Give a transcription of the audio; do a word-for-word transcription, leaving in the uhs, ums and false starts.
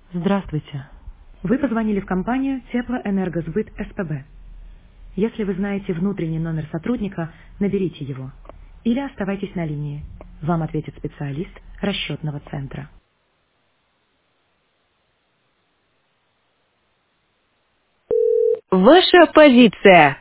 Здравствуйте. Вы позвонили в компанию Теплоэнергосбыт СПБ. Если вы знаете внутренний номер сотрудника, наберите его. Или оставайтесь на линии. Вам ответит специалист расчетного центра. Ваша позиция.